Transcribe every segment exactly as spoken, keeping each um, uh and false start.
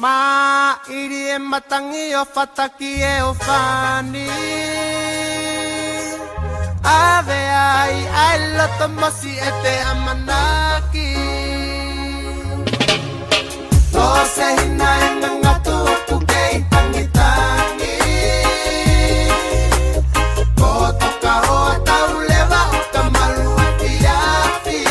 Ma iri e matangi o whataki e o whani Ave ai ai loto mosi e te amanaki Lo se hina e ngangatu tu kei tangi tangi Ko toka hoa tau lewa o ka malu api api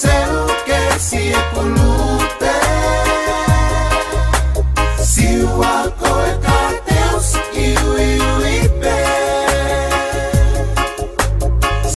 You are